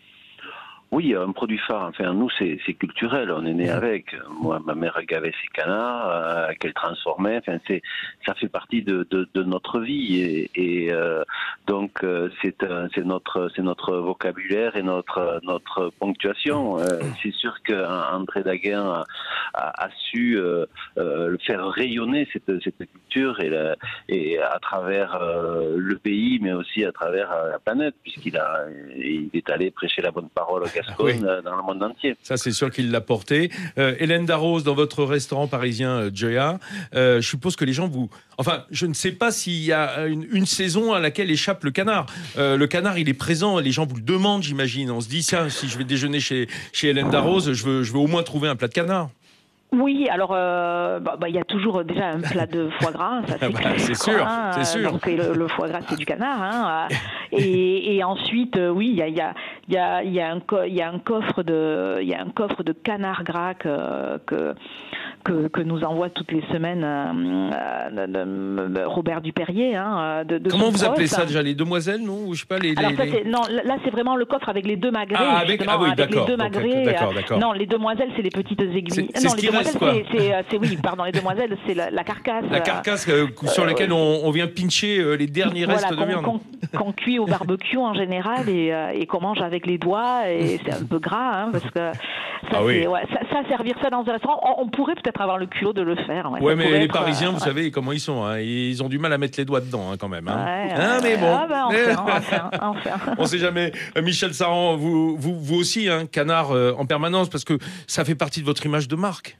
Oui, un produit phare. Enfin, nous, c'est, c'est culturel. On est né avec. Moi, ma mère gavait ses canards, euh, qu'elle transformait. Enfin, c'est, ça fait partie de, de, de notre vie. Et, et euh, donc, euh, c'est, euh, c'est notre, c'est notre vocabulaire et notre, notre ponctuation. Euh, c'est sûr qu'André Daguin a, a, a su euh, euh, faire rayonner cette, cette culture et, la, et à travers euh, le pays, mais aussi à travers la planète, puisqu'il a, il est allé prêcher la bonne parole au Gascogne Ah oui. dans le monde entier. Ça, c'est sûr qu'il l'a porté. Euh, Hélène Darroze, dans votre restaurant parisien euh, Joya, euh, je suppose que les gens vous... Enfin, je ne sais pas s'il y a une, une saison à laquelle échappe le canard. Euh, le canard, il est présent, les gens vous le demandent, j'imagine. On se dit, ça, si je vais déjeuner chez, chez Hélène Darroze, je veux, je veux au moins trouver un plat de canard. Oui, alors euh, bah, bah, y a toujours déjà un plat de foie gras, ça c'est, bah, c'est sûr, hein, c'est sûr. Donc le, le foie gras c'est du canard, hein, et, et ensuite euh, oui, il y a il y a il y a il y a un co- il y a un coffre de il y a un coffre de canard gras que que que, que nous envoie toutes les semaines euh, de, de Robert Dupérier. Hein, de, de Comment vous proche. appelez ça déjà, les demoiselles, non? Ou je sais pas, les, Alors les, ça, les... c'est, non, là c'est vraiment le coffre avec les deux magrets. Ah, avec, ah oui, avec d'accord. les deux Donc, magrets. d'accord, d'accord. Non, les demoiselles c'est les petites aiguilles. C'est, c'est non, ce les qui demoiselles reste, quoi. c'est, c'est, c'est oui, pardon, les demoiselles c'est la, la carcasse. La carcasse euh, sur euh, laquelle on, on vient pincher euh, les derniers voilà, restes de qu'on, viande. Qu'on, qu'on cuit au barbecue en général et, euh, et qu'on mange avec les doigts, et c'est un peu gras, hein, parce que ça, ah oui. c'est, ouais, ça, ça, servir ça dans un restaurant, on, on pourrait peut-être avoir le culot de le faire. Ouais, ouais mais les être, Parisiens, euh, vous ouais. savez comment ils sont, hein, ils ont du mal à mettre les doigts dedans hein, quand même. Hein. Ouais, hein, ouais, mais bon. Ah ben, enfin, enfin, enfin. On sait jamais. Euh, Michel Saran, vous, vous, vous aussi, hein, canard euh, en permanence, parce que ça fait partie de votre image de marque.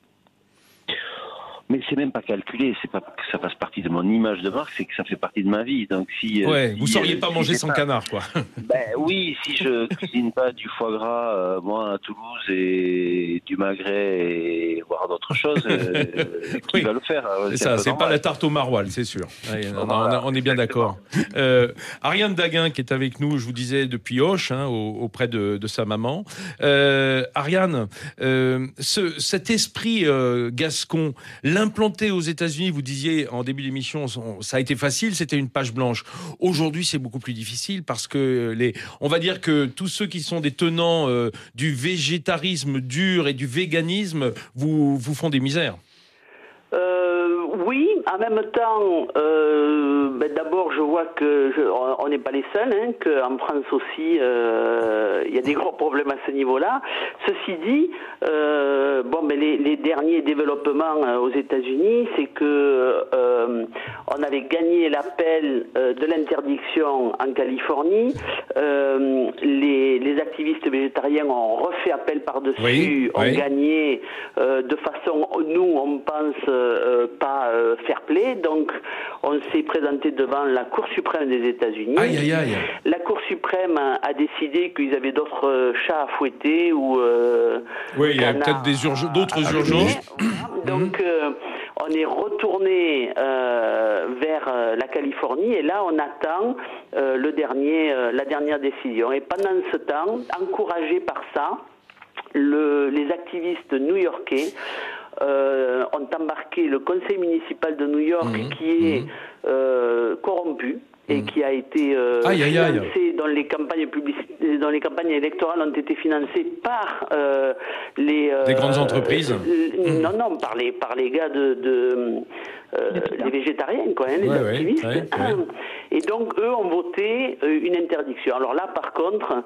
Mais c'est même pas calculé, c'est pas que ça fasse partie de mon image de marque, c'est que ça fait partie de ma vie. Donc si ouais, euh, vous si, sauriez euh, pas si manger sans pas... canard, quoi. Ben oui, si je cuisine pas du foie gras, euh, moi à Toulouse et du magret et voire d'autres choses, euh, qui oui. va le faire? C'est, c'est ça, c'est normal. Pas la tarte au maroilles, c'est sûr. Ouais, on, on, on est bien d'accord. Euh, Ariane Daguin qui est avec nous, je vous disais depuis Auch, hein, auprès de, de sa maman. Euh, Ariane, euh, ce, cet esprit euh, gascon, l'implanter aux États-Unis, vous disiez en début d'émission, ça a été facile, c'était une page blanche. Aujourd'hui, c'est beaucoup plus difficile parce que les, on va dire que tous ceux qui sont des tenants euh, du végétarisme dur et du véganisme vous, vous font des misères. Euh, oui, en même temps, euh, ben d'abord je vois que je, on n'est pas les seuls, hein, qu'en France aussi euh, il y a des gros problèmes à ce niveau-là. Ceci dit, euh, bon, ben les, les derniers développements euh, aux États-Unis, c'est que euh, on avait gagné l'appel euh, de l'interdiction en Californie. Euh, les, les activistes végétariens ont refait appel par-dessus, oui, ont oui. gagné euh, de façon, nous on pense euh, pas euh, fair play, donc on s'est présenté devant la Cour suprême des États-Unis. Aïe, aïe, aïe. La Cour suprême a, a décidé qu'ils avaient d'autres euh, chats à fouetter ou euh, oui, il y a peut-être des urg- d'autres à, à urgences. Voilà. Donc euh, on est retourné euh, vers euh, la Californie et là on attend euh, le dernier, euh, la dernière décision. Et pendant ce temps, encouragé par ça, le, les activistes new-yorkais euh, ont embarqué le conseil municipal de New York mmh, qui est mmh. euh, corrompu et mmh. qui a été euh, aïe, financé, aïe, aïe. dont les campagnes publicitaires, dont les campagnes électorales ont été financées par euh, les euh, des grandes entreprises. Euh, mmh. Non, non, par les par les gars de, de euh, les végétariens, quoi, hein, les ouais, activistes. Ouais, ouais, ouais. Et donc eux ont voté euh, une interdiction. Alors là, par contre,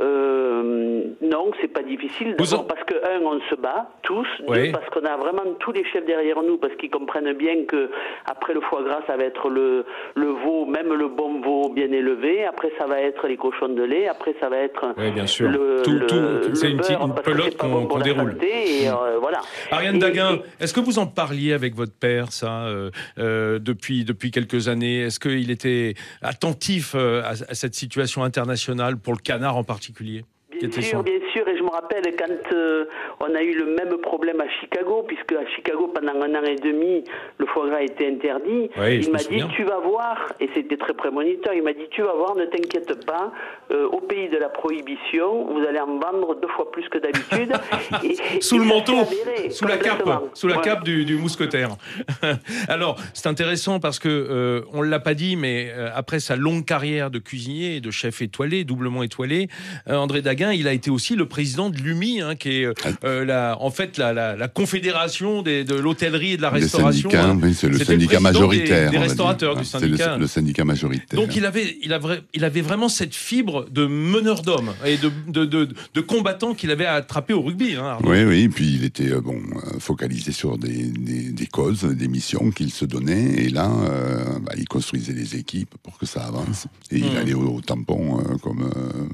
euh, non, c'est pas difficile. D'abord en... parce que un, on se bat tous. Ouais. Deux, parce qu'on a vraiment tous les chefs derrière nous, parce qu'ils comprennent bien que après le foie gras, ça va être le le veau, même le bon veau bien élevé. Après, ça va être les cochons de lait. Après, ça va être oui, bien sûr. le, tout, le, tout, le c'est une, beurre, une pelote qu'on, bon qu'on déroule. Et, euh, voilà. Ariane et, Daguin, et... est-ce que vous en parliez avec votre père, ça, euh, euh, depuis depuis quelques années? Est-ce qu'il était attentif euh, à, à cette situation internationale pour le canard en particulier? Bien sûr, son... bien sûr, et je me rappelle quand euh, on a eu le même problème à Chicago, puisque à Chicago, pendant un an et demi, le foie gras était interdit. Oui, il m'a dit, tu vas voir, et c'était très prémoniteur, il m'a dit, tu vas voir, ne t'inquiète pas, euh, au pays de la prohibition, vous allez en vendre deux fois plus que d'habitude. et, sous et le manteau, avéré, sous la cape, sous la ouais. cape du, du mousquetaire. Alors, c'est intéressant parce que, euh, on ne l'a pas dit, mais euh, après sa longue carrière de cuisinier et de chef étoilé, doublement étoilé, euh, André Daguin, il a été aussi le président de l'U M I, hein, qui est euh, la, en fait la, la, la confédération des, de l'hôtellerie et de la restauration. Le syndicat, oui, c'est le C'était syndicat le majoritaire. Des, des restaurateurs du c'est syndicat. Le, le syndicat majoritaire. Donc il avait, il, avait, il avait vraiment cette fibre de meneur d'hommes et de, de, de, de combattant qu'il avait attrapé au rugby. Hein, oui, oui, puis il était euh, bon, focalisé sur des, des, des causes, des missions qu'il se donnait. Et là, euh, bah, il construisait les équipes pour que ça avance. Et mmh. il allait au, au tampon euh, comme, euh, quand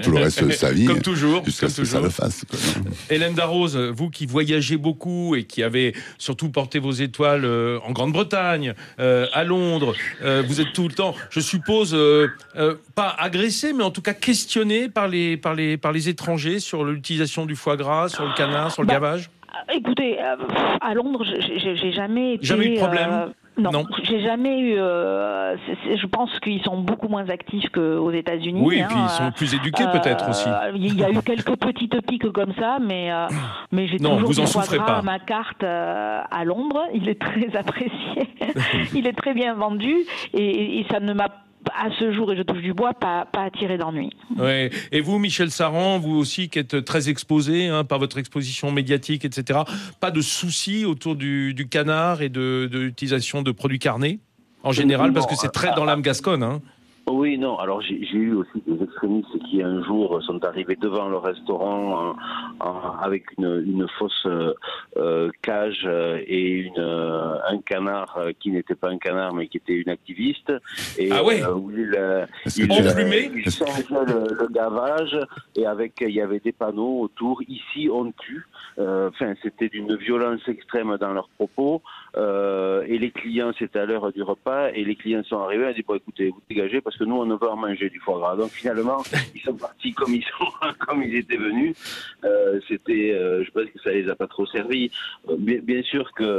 tout le reste de sa vie. Comme toujours. Jusqu'à comme ce que toujours. ça le fasse. Quoi. Hélène Darroze, vous qui voyagez beaucoup et qui avez surtout porté vos étoiles euh, en Grande-Bretagne, euh, à Londres, euh, vous êtes tout le temps, je suppose, euh, euh, pas agressé, mais en tout cas questionné par les, par les, par les étrangers sur l'utilisation du foie gras, sur le canard, sur le bah, gavage. Écoutez, euh, à Londres, j'ai, j'ai jamais été... Jamais eu de problème euh, Non, non, j'ai jamais eu. Euh, c'est, c'est, je pense qu'ils sont beaucoup moins actifs qu'aux États-Unis. Oui, et hein. puis ils sont plus éduqués euh, peut-être aussi. Il y a eu quelques petites piques comme ça, mais euh, mais j'ai non, toujours vous en du foie souffrez gras pas. à ma carte euh, à Londres. Il est très apprécié, il est très bien vendu et, et ça ne m'a à ce jour, et je touche du bois, pas, pas attiré d'ennui. Ouais. Et vous, Michel Saran, vous aussi qui êtes très exposé hein, par votre exposition médiatique, et cetera, pas de soucis autour du, du canard et de, de l'utilisation de produits carnés en général, non, parce que c'est très dans l'âme gasconne. Hein. Oui, non. Alors j'ai, j'ai eu aussi des extrémistes qui un jour sont arrivés devant le restaurant en, en, avec une, une fausse euh, cage et une, euh, un canard qui n'était pas un canard mais qui était une activiste. Et, ah ouais. Euh, où il, euh, il, il, il changeait le, le gavage et avec il y avait des panneaux autour. Ici on tue. Enfin, euh, c'était d'une violence extrême dans leurs propos. Euh, et les clients, c'était à l'heure du repas, et les clients sont arrivés et ont dit bon, écoutez, vous dégagez parce que nous on ne veut en manger du foie gras. Donc finalement, ils sont partis comme ils sont, comme ils étaient venus. Euh, c'était, euh, je pense que ça les a pas trop servi. Euh, bien, bien sûr que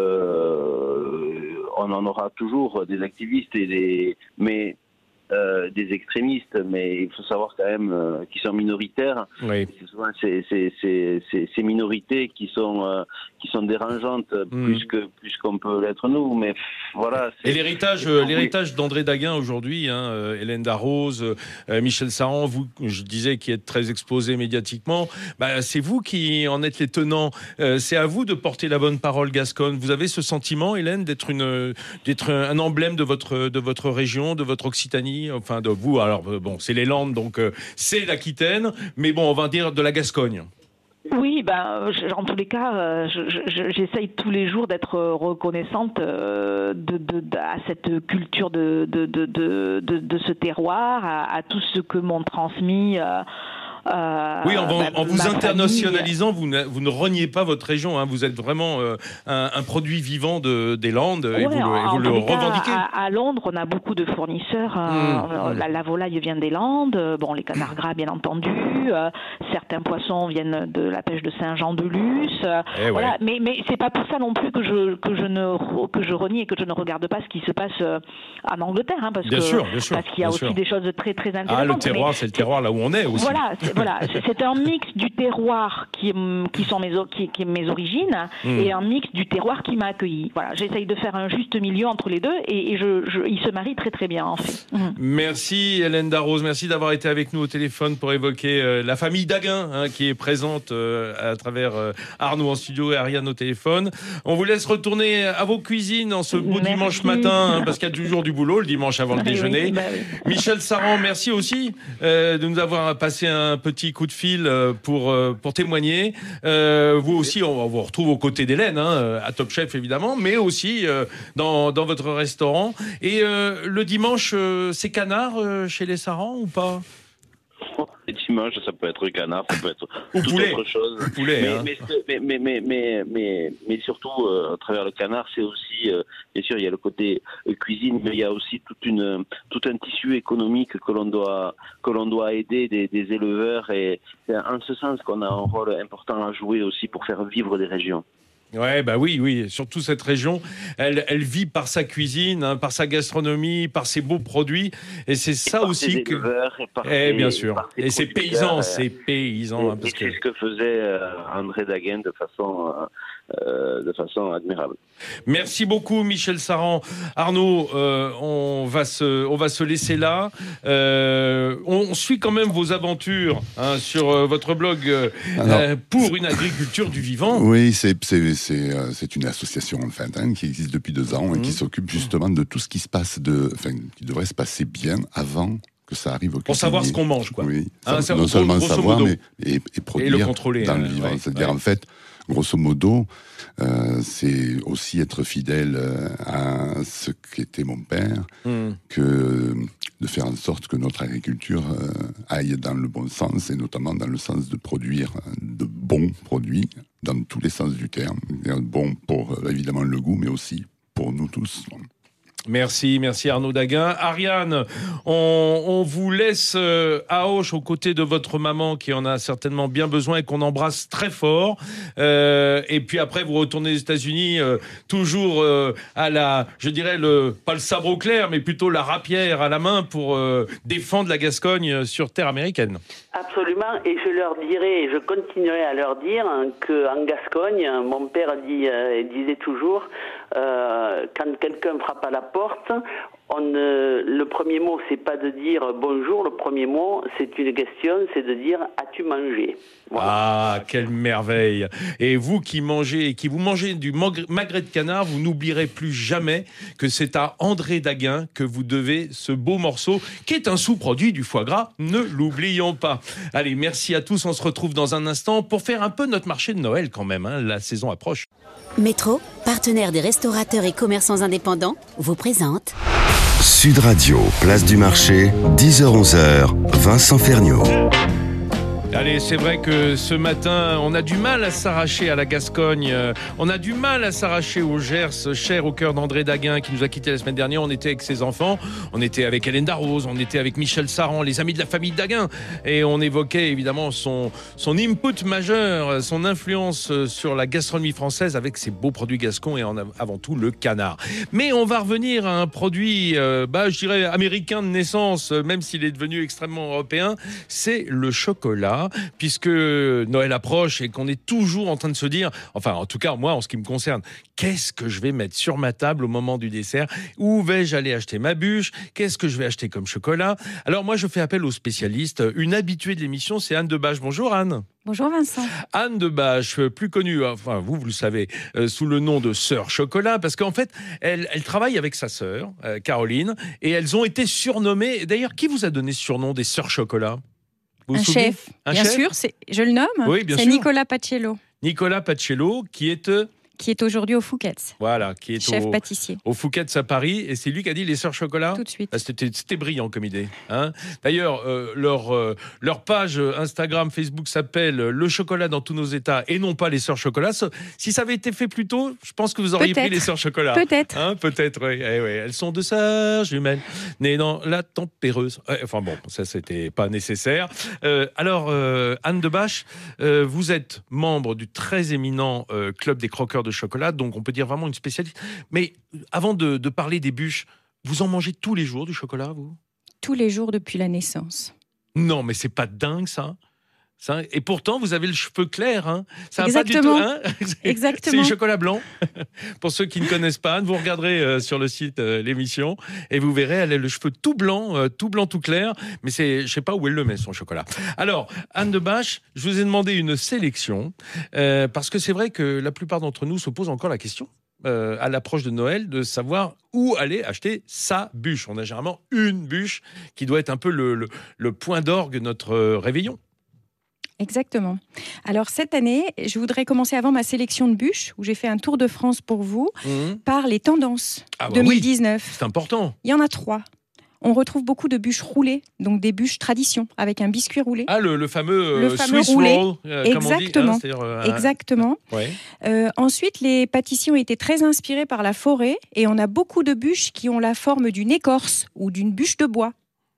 euh, on en aura toujours des activistes et des, mais Euh, des extrémistes, mais il faut savoir quand même euh, qu'ils sont minoritaires. Oui. C'est souvent ces, ces, ces, ces, ces minorités qui sont euh, qui sont dérangeantes mmh. plus que plus qu'on peut l'être nous. Mais voilà. Et l'héritage, euh, l'héritage d'André Daguin aujourd'hui, hein, euh, Hélène Darroze, euh, Michel Saran, vous, je disais, qui êtes très exposé médiatiquement, bah, c'est vous qui en êtes les tenants. Euh, c'est à vous de porter la bonne parole gasconne. Vous avez ce sentiment, Hélène, d'être une d'être un emblème de votre de votre région, de votre Occitanie. Enfin, de vous, alors bon, c'est les Landes, donc euh, c'est l'Aquitaine, mais bon, on va dire de la Gascogne. Oui, ben, je, en tous les cas, euh, je, je, j'essaye tous les jours d'être reconnaissante euh, de, de, de, à cette culture de, de, de, de, de, de ce terroir, à, à tout ce que m'ont transmis. Euh, Euh, oui, en, bah, en vous internationalisant, famille. vous ne, vous ne reniez pas votre région. Hein, vous êtes vraiment euh, un, un produit vivant de, des Landes ouais, et vous le, et vous le revendiquez. Cas, à, à Londres, on a beaucoup de fournisseurs. Mmh, euh, mmh. La, la volaille vient des Landes. Bon, les canards gras, bien entendu. Euh, certains poissons viennent de la pêche de Saint-Jean-de-Luz. Eh voilà. ouais. Mais, mais c'est pas pour ça non plus que je que je ne que je renie et que je ne regarde pas ce qui se passe en Angleterre, hein, parce bien que sûr, bien sûr, parce qu'il y a aussi sûr. des choses très très intéressantes. Ah, le terroir, c'est le terroir là où on est aussi. Voilà, c'est, voilà, c'est un mix du terroir qui, qui sont mes, qui, qui est mes origines mmh. et un mix du terroir qui m'a accueilli. Voilà, j'essaye de faire un juste milieu entre les deux et, et je, je, ils se marient très très bien en fait. Mmh. Merci Hélène Darroze, merci d'avoir été avec nous au téléphone pour évoquer euh, la famille Daguin hein, qui est présente euh, à travers euh, Arnaud en studio et Ariane au téléphone. On vous laisse retourner à vos cuisines en ce beau merci. dimanche matin hein, parce qu'il y a toujours du boulot le dimanche avant le déjeuner. Oui, bah oui. Michel Saran, merci aussi euh, de nous avoir passé un petit coup de fil pour, pour témoigner. Euh, vous aussi, on, on vous retrouve aux côtés d'Hélène, hein, à Top Chef évidemment, mais aussi euh, dans, dans votre restaurant. Et euh, le dimanche, euh, c'est canard euh, chez les Sarans ou pas ? Les dimanches, ça peut être canard, ça peut être ou toute poulet. autre chose. Poulet, mais, hein. mais, mais, mais, mais, mais, mais surtout, euh, à travers le canard, c'est aussi, euh, bien sûr, il y a le côté euh, cuisine, mais il y a aussi toute une, tout un tissu économique que l'on doit, que l'on doit aider des, des éleveurs. Et c'est en ce sens qu'on a un rôle important à jouer aussi pour faire vivre des régions. Ouais, bah oui, oui. Surtout cette région, elle, elle vit par sa cuisine, hein, par sa gastronomie, par ses beaux produits, et c'est ça et par aussi ses que. Et par eh ses, bien sûr. Et, et c'est paysan, euh, c'est paysan. Et, hein, parce et que... c'est ce que faisait euh, André Daguin de façon, euh, de façon admirable. Merci beaucoup, Michel Saran. Arnaud, euh, on va se, on va se laisser là. Euh, on suit quand même vos aventures hein, sur euh, votre blog euh, Alors, euh, pour une agriculture du vivant. Oui, c'est c'est c'est euh, c'est une association en fait hein, qui existe depuis deux ans mmh. et qui s'occupe justement de tout ce qui se passe de, enfin, qui devrait se passer bien avant que ça arrive au cuisinier. Pour savoir ce qu'on mange, quoi. Oui, hein, ça, non gros, seulement savoir, modo. mais et, et produire et le contrôler, dans euh, le vivant. ouais, C'est-à-dire ouais. en fait, grosso modo, euh, c'est aussi être fidèle à ce qu'était mon père, mmh. que de faire en sorte que notre agriculture euh, aille dans le bon sens, et notamment dans le sens de produire de bons produits, dans tous les sens du terme. Bon pour, euh, évidemment, le goût, mais aussi pour nous tous. Merci, merci Arnaud Daguin. Ariane, on, on vous laisse euh, à Auch aux côtés de votre maman qui en a certainement bien besoin et qu'on embrasse très fort. Euh, et puis après, vous retournez aux États-Unis, euh, toujours euh, à la, je dirais, le, pas le sabre au clair, mais plutôt la rapière à la main pour euh, défendre la Gascogne sur terre américaine. Absolument, et je leur dirai, et je continuerai à leur dire hein, qu'en Gascogne, mon père dit, euh, disait toujours, euh, quand quelqu'un frappe à la porte, on, euh, le premier mot, c'est pas de dire bonjour, le premier mot, c'est une question, c'est de dire as-tu mangé ? Voilà. Ah, quelle merveille! Et vous qui mangez, qui vous mangez du magret de canard, vous n'oublierez plus jamais que c'est à André Daguin que vous devez ce beau morceau, qui est un sous-produit du foie gras. Ne l'oublions pas. Allez, merci à tous. On se retrouve dans un instant pour faire un peu notre marché de Noël quand même. Hein, la saison approche. Métro, partenaire des restaurateurs et commerçants indépendants, vous présente Sud Radio, place du marché, dix heures onze heures, Vincent Ferniaud. Allez, c'est vrai que ce matin, on a du mal à s'arracher à la Gascogne. Euh, on a du mal à s'arracher au Gers, cher au cœur d'André Daguin, qui nous a quittés la semaine dernière. On était avec ses enfants, on était avec Hélène Darroze, on était avec Michel Saran, les amis de la famille Daguin. Et on évoquait évidemment son, son input majeur, son influence sur la gastronomie française avec ses beaux produits gascons et en avant tout le canard. Mais on va revenir à un produit, euh, bah, je dirais, américain de naissance, même s'il est devenu extrêmement européen, c'est le chocolat. Puisque Noël approche et qu'on est toujours en train de se dire, enfin en tout cas moi en ce qui me concerne, qu'est-ce que je vais mettre sur ma table au moment du dessert ? Où vais-je aller acheter ma bûche ? Qu'est-ce que je vais acheter comme chocolat ? Alors moi je fais appel aux spécialistes. Une habituée de l'émission, c'est Anne Debache. Bonjour Anne. Bonjour Vincent. Anne Debache, plus connue, enfin vous, vous le savez, euh, sous le nom de Sœur Chocolat, parce qu'en fait, elle, elle travaille avec sa sœur, euh, Caroline, et elles ont été surnommées. D'ailleurs, qui vous a donné ce surnom des Sœurs Chocolat ? Vous un vous chef, un bien chef sûr, c'est, je le nomme, oui, bien c'est sûr. Nicolas Paciello. Nicolas Paciello, qui est... Euh, qui est aujourd'hui au Fouquet's. Voilà, qui est chef au, pâtissier. Au Fouquet's à Paris. Et c'est lui qui a dit les Sœurs Chocolat. Tout de suite. Ah, c'était, c'était brillant comme idée. Hein. D'ailleurs, euh, leur, euh, leur page Instagram, Facebook s'appelle Le chocolat dans tous nos états et non pas les Sœurs Chocolat. Si ça avait été fait plus tôt, je pense que vous auriez Peut-être. pris les Sœurs Chocolat. Peut-être. Hein, peut-être, oui. Eh, oui. Elles sont deux sœurs jumelles, nées dans la tempéreuse. Enfin bon, ça, c'était pas nécessaire. Euh, alors, euh, Anne Debache, euh, vous êtes membre du très éminent euh, Club des croqueurs de chocolat, donc on peut dire vraiment une spécialiste. Mais avant de, de parler des bûches, vous en mangez tous les jours du chocolat, vous ? Tous les jours depuis la naissance. Non, mais c'est pas dingue, ça. Ça, et pourtant, vous avez le cheveu clair. Hein. Ça Exactement. A pas du tout, hein. Exactement. C'est du chocolat blanc. Pour ceux qui ne connaissent pas, vous regarderez euh, sur le site euh, l'émission et vous verrez, elle a le cheveu tout blanc, euh, tout blanc, tout clair. Mais c'est, je sais pas où elle le met, son chocolat. Alors, Anne Debache, je vous ai demandé une sélection euh, parce que c'est vrai que la plupart d'entre nous se posent encore la question. Euh, à l'approche de Noël, de savoir où aller acheter sa bûche. On a généralement une bûche qui doit être un peu le, le, le point d'orgue de notre euh, réveillon. Exactement. Alors cette année, je voudrais commencer avant ma sélection de bûches, où j'ai fait un tour de France pour vous, mmh. par les tendances ah bah deux mille dix-neuf. Oui, c'est important. Il y en a trois. On retrouve beaucoup de bûches roulées, donc des bûches tradition, avec un biscuit roulé. Ah, le, le fameux, euh, le fameux Swiss roulé. roll, euh, Exactement. Comme on dit, hein, euh, Exactement. Ouais. Euh, ensuite, les pâtissiers ont été très inspirés par la forêt, et on a beaucoup de bûches qui ont la forme d'une écorce ou d'une bûche de bois.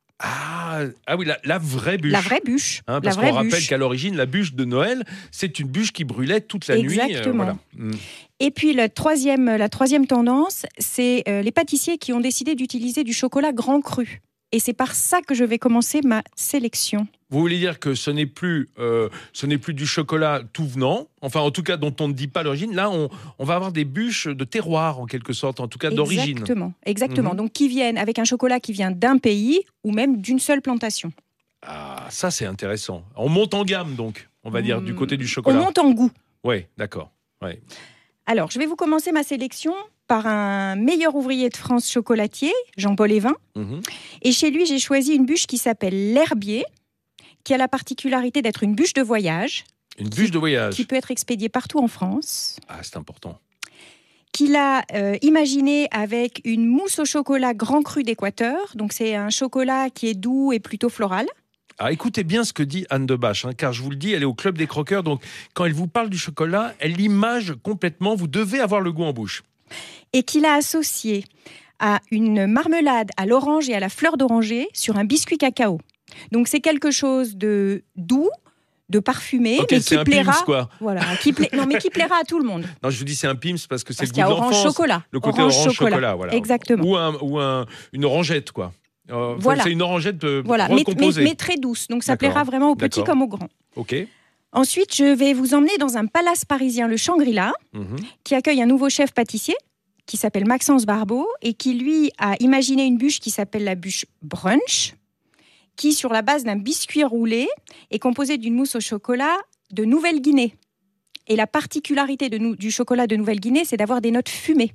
Ah, ah oui, la, la vraie bûche. La vraie bûche. Hein, la parce vraie qu'on rappelle bûche. qu'à l'origine, la bûche de Noël, c'est une bûche qui brûlait toute la Exactement. nuit. Euh, voilà. mm. Et puis la troisième, la troisième tendance, c'est euh, les pâtissiers qui ont décidé d'utiliser du chocolat grand cru. Et c'est par ça que je vais commencer ma sélection. Vous voulez dire que ce n'est plus, euh, ce n'est plus du chocolat tout venant, enfin en tout cas dont on ne dit pas l'origine. Là, on, on va avoir des bûches de terroir en quelque sorte, en tout cas d'origine. Exactement, exactement. Mm-hmm. Donc qui viennent avec un chocolat qui vient d'un pays ou même d'une seule plantation. Ah, ça c'est intéressant. On monte en gamme donc, on va dire, mmh. du côté du chocolat. On monte en goût. Oui, d'accord. Ouais. Alors, je vais vous commencer ma sélection par un meilleur ouvrier de France chocolatier, Jean-Paul Évin. Mmh. Et chez lui, j'ai choisi une bûche qui s'appelle l'Herbier, qui a la particularité d'être une bûche de voyage. Une bûche qui, de voyage. Qui peut être expédiée partout en France. Ah, c'est important. qu'il a euh, imaginé avec une mousse au chocolat Grand Cru d'Équateur. Donc c'est un chocolat qui est doux et plutôt floral. Ah, écoutez bien ce que dit Anne Debache, hein, car je vous le dis, elle est au Club des Croqueurs, donc quand elle vous parle du chocolat, elle l'image complètement, vous devez avoir le goût en bouche. Et qu'il a associé à une marmelade à l'orange et à la fleur d'oranger sur un biscuit cacao. Donc c'est quelque chose de doux, de parfumé, okay, mais qui plaira, Pim's, quoi. Voilà, qui pla... non mais qui plaira à tout le monde. Non, je vous dis c'est un Pim's parce que c'est parce le goût de l'enfance. Orange chocolat. Le côté orange, orange chocolat, chocolat voilà. Exactement. Ou, un, ou un, une orangette, quoi. Euh, voilà. C'est une orangette euh, voilà. recomposée. Mais, mais, mais très douce, donc ça D'accord. plaira vraiment aux petits D'accord. comme aux grands. Ok. Ensuite, je vais vous emmener dans un palace parisien, le Shangri-La, mmh. qui accueille un nouveau chef pâtissier qui s'appelle Maxence Barbeau et qui, lui, a imaginé une bûche qui s'appelle la bûche brunch, qui, sur la base d'un biscuit roulé, est composée d'une mousse au chocolat de Nouvelle-Guinée. Et la particularité de nou- du chocolat de Nouvelle-Guinée, c'est d'avoir des notes fumées.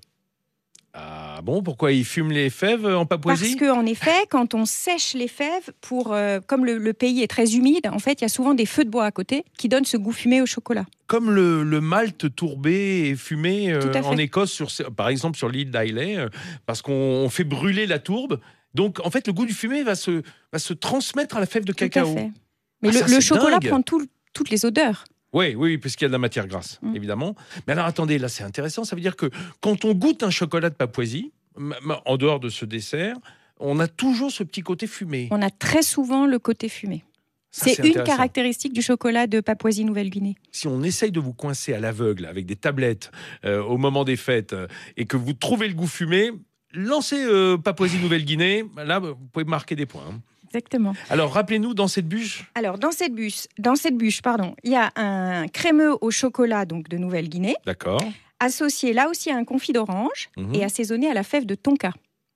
Ah bon, pourquoi ils fument les fèves en Papouasie ? Parce qu'en effet, quand on sèche les fèves, pour, euh, comme le, le pays est très humide, en fait, il y a souvent des feux de bois à côté qui donnent ce goût fumé au chocolat. Comme le, le malt tourbé et fumé euh, Tout à fait. en Écosse, sur, par exemple sur l'île d'Islay, euh, parce qu'on on fait brûler la tourbe. Donc, en fait, le goût du fumé va se, va se transmettre à la fève de cacao. Tout à fait. Mais ah, le, ça, le chocolat dingue. prend tout, toutes les odeurs. Oui, oui, puisqu'il y a de la matière grasse, mmh. évidemment. Mais alors, attendez, là, c'est intéressant. Ça veut dire que quand on goûte un chocolat de Papouasie, en dehors de ce dessert, on a toujours ce petit côté fumé. On a très souvent le côté fumé. Ça, c'est, c'est une caractéristique du chocolat de Papouasie-Nouvelle-Guinée. Si on essaye de vous coincer à l'aveugle avec des tablettes euh, au moment des fêtes euh, et que vous trouvez le goût fumé, lancez euh, Papouasie-Nouvelle-Guinée. Là, vous pouvez marquer des points. Hein. Exactement. Alors, rappelez-nous, dans cette bûche Alors, dans cette bûche, dans cette bûche pardon, il y a un crémeux au chocolat donc, de Nouvelle-Guinée. D'accord. Associé là aussi à un confit d'orange mmh. et assaisonné à la fève de tonka.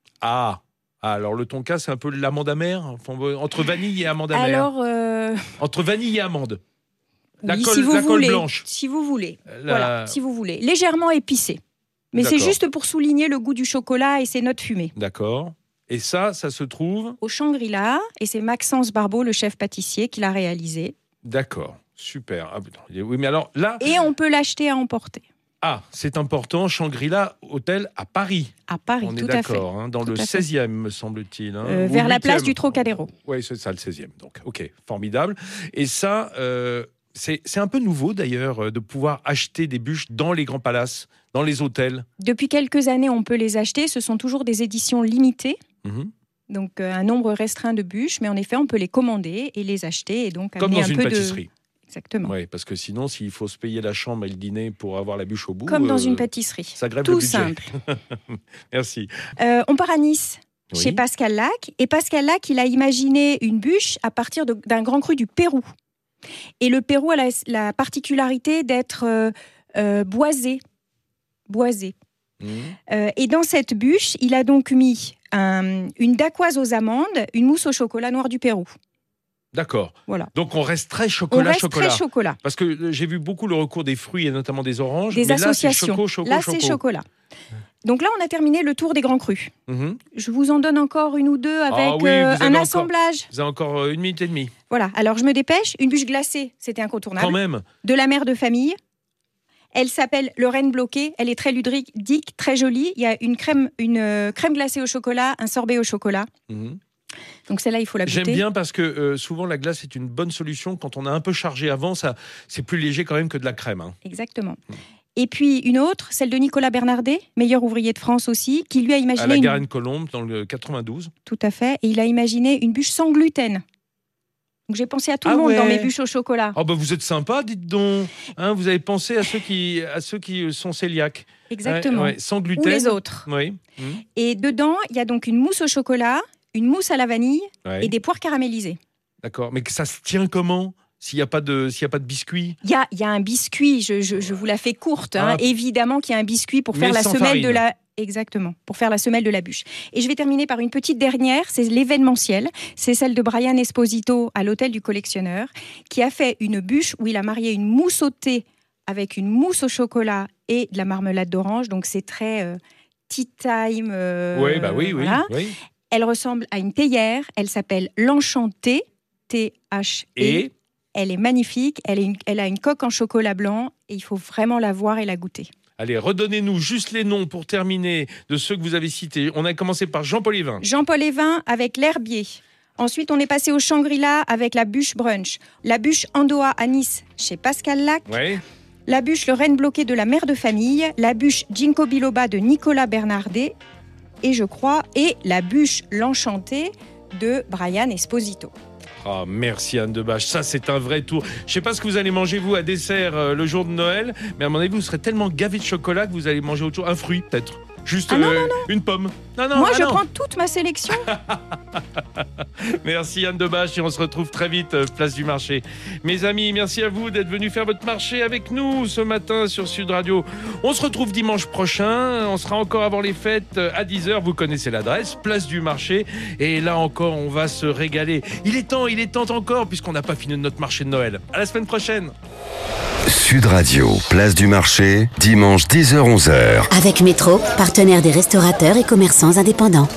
Ah, alors le tonka, c'est un peu l'amande amère, enfin, entre vanille et amande amère. Alors, euh... entre vanille et amande. La oui, colle, si vous la voulez, colle blanche. Si vous voulez, la... voilà, si vous voulez, légèrement épicé. Mais D'accord. c'est juste pour souligner le goût du chocolat et ses notes fumées. D'accord. Et ça, ça se trouve au Shangri-La, et c'est Maxence Barbeau, le chef pâtissier, qui l'a réalisé. D'accord, super. Ah, oui, mais alors là. Et on peut l'acheter à emporter. Ah, c'est important, Shangri-La Hôtel à Paris. À Paris, on tout est à fait. Hein, dans tout le seizième, me semble-t-il. Hein, euh, vers la place du Trocadéro. Oui, c'est ça, le seizième. Donc, ok, formidable. Et ça, euh, c'est, c'est un peu nouveau d'ailleurs de pouvoir acheter des bûches dans les grands palaces, dans les hôtels. Depuis quelques années, on peut les acheter. Ce sont toujours des éditions limitées. Mmh. Donc, euh, un nombre restreint de bûches. Mais en effet, on peut les commander et les acheter. Et donc, comme dans un une peu pâtisserie. De... Exactement. Oui, parce que sinon, s'il faut se payer la chambre et le dîner pour avoir la bûche au bout... Comme dans euh, une pâtisserie. Ça grève Tout le budget. simple. Merci. Euh, on part à Nice, oui. chez Pascal Lac. Et Pascal Lac, il a imaginé une bûche à partir de, d'un grand cru du Pérou. Et le Pérou a la, la particularité d'être euh, euh, boisé. Boisé. Mmh. Euh, et dans cette bûche, il a donc mis un, une dacquoise aux amandes, une mousse au chocolat noir du Pérou. D'accord. Voilà. Donc on reste très chocolat, on reste chocolat. Très chocolat. Parce que j'ai vu beaucoup le recours des fruits et notamment des oranges. Des mais associations. Là, c'est choco, choco, là, choco. c'est chocolat. Donc là, on a terminé le tour des grands crus. Mm-hmm. Je vous en donne encore une ou deux avec ah oui, euh, un encore, assemblage. Vous avez encore une minute et demie. Voilà. Alors je me dépêche. Une bûche glacée, c'était incontournable. Quand même. De la mère de famille. Elle s'appelle le Reine Bloqué. Elle est très ludique, très jolie. Il y a une crème, une euh, crème glacée au chocolat, un sorbet au chocolat. Mm-hmm. Donc celle-là, il faut la goûter. J'aime bien parce que euh, souvent la glace est une bonne solution. Quand on a un peu chargé avant, ça, c'est plus léger quand même que de la crème. Hein. Exactement. Mmh. Et puis une autre, celle de Nicolas Bernardet, meilleur ouvrier de France aussi, qui lui a imaginé... À la une... Garenne-Colombe, dans le quatre-vingt-douze. Tout à fait. Et il a imaginé une bûche sans gluten. Donc j'ai pensé à tout ah le monde ouais. dans mes bûches au chocolat. Oh bah vous êtes sympa, dites donc. Hein, vous avez pensé à ceux qui, à ceux qui sont cœliaques. Exactement. Ouais, ouais, sans gluten. Ou les autres. Oui. Mmh. Et dedans, il y a donc une mousse au chocolat, une mousse à la vanille ouais. et des poires caramélisées. D'accord. Mais ça se tient comment ? S'il n'y a pas de, s'il y a pas de biscuit. Il y a, y a un biscuit, je, je, je vous la fais courte. Hein. Ah. Évidemment qu'il y a un biscuit pour faire la semelle farine. de la... Exactement, pour faire la semelle de la bûche. Et je vais terminer par une petite dernière, c'est l'événementiel. C'est celle de Brian Esposito à l'Hôtel du Collectionneur, qui a fait une bûche où il a marié une mousse au thé avec une mousse au chocolat et de la marmelade d'orange. Donc c'est très euh, tea time. Euh, oui, bah oui, voilà. oui, oui. Elle ressemble à une théière. Elle s'appelle l'Enchantée, T H E. Et elle est magnifique. Elle, est une, elle a une coque en chocolat blanc et il faut vraiment la voir et la goûter. Allez, redonnez-nous juste les noms pour terminer de ceux que vous avez cités. On a commencé par Jean-Paul Evin. Jean-Paul Evin avec l'herbier. Ensuite, on est passé au Shangri-La avec la bûche brunch. La bûche Andoa à Nice chez Pascal Lac. Ouais. La bûche Le Renne bloqué de la mère de famille. La bûche Ginkgo biloba de Nicolas Bernardet. Et je crois, et la bûche L'Enchanté de Brian Esposito. Ah, merci Anne Debache, ça c'est un vrai tour. Je sais pas ce que vous allez manger vous à dessert euh, le jour de Noël, mais à mon avis vous serez tellement gavé de chocolat que vous allez manger autre chose, un fruit peut-être, juste ah non, euh, non, non. une pomme. Non, non, Moi ah je non. prends toute ma sélection. Merci Anne Debache et on se retrouve très vite euh, place du marché. Mes amis, merci à vous d'être venus faire votre marché avec nous ce matin sur Sud Radio. On se retrouve dimanche prochain, on sera encore avant les fêtes à dix heures, vous connaissez l'adresse, place du marché, et là encore on va se régaler. Il est temps, il est temps encore puisqu'on n'a pas fini notre marché de Noël. À la semaine prochaine. Sud Radio, place du marché, dimanche dix heures onze heures. Avec Métro, partenaire des restaurateurs et commerçants indépendants.